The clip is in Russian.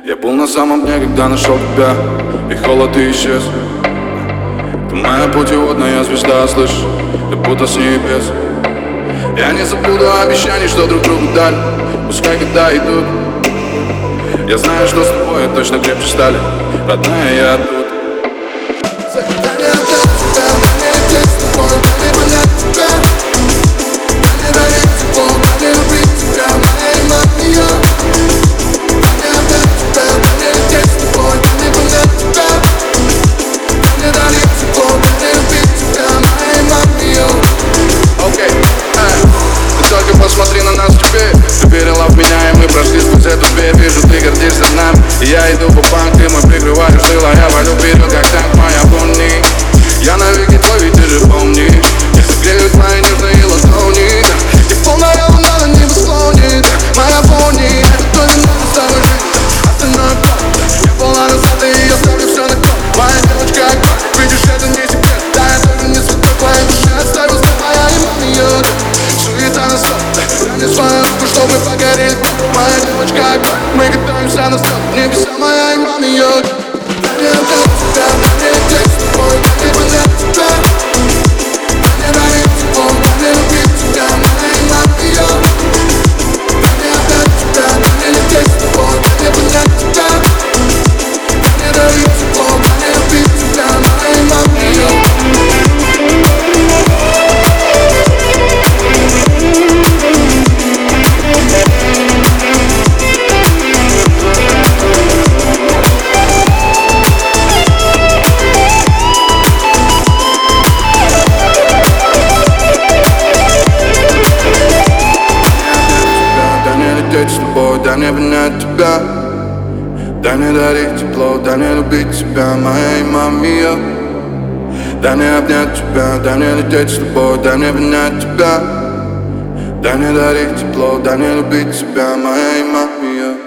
Я был на самом дне, когда нашел тебя, и холод исчез. Ты моя путеводная звезда, слышишь, ты будто с небес. Я не забуду обещаний, что друг другу дали, пускай года идут. Я знаю, что с тобой точно крепче стали, родная, я тут. Посмотри на нас теперь. Ты верила в меня, и мы прошли сквозь эту дверь. Вижу, ты гордишься нами, и я иду по банк, и мы прикрываем жила. Я валю вперед, как танк, моя помни. Я навеки твой, ведь ты же помни. Их согреют мои нежные ладони. И полная луна на небосклоне. Моя помни, это твой вина с тобой жизнь. Остальное правда. Я полна назад, и я ставлю все на кон. Моя девочка, видишь, это не секрет. Да, я тоже не святой, твоей душе оставил след. Моя и мамия, суета на сон. Я не свою руку, чтобы погореть. Моя девочка, мы готовимся на старт. Небеса, моя и мамия. Я отдал тебя, мне лететь с тобой, не понять тебя. Мне дарить тепло, мне любить тебя, моя и мамия. Я отдал тебя, мне лететь с тобой, не понять тебя. Мне дарить тепло, мне любить тебя, моя и мамия. С тобой, да не понять тебя, да не дарить тепло, да не любить тебя, моя и мамия. Да не обнять тебя, да не лететь с тобой, да не понять тебя, да не дарить тепло, да не любить тебя, моя и мамия.